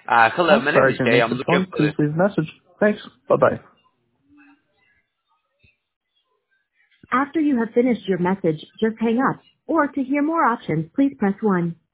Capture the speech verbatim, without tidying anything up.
Uh, hello, I'm my name sorry I is couldn't Jay. answer I'm the looking phone. for Please the. leave a message. Thanks. Bye-bye. After you have finished your message, just hang up. Or to hear more options, please press one.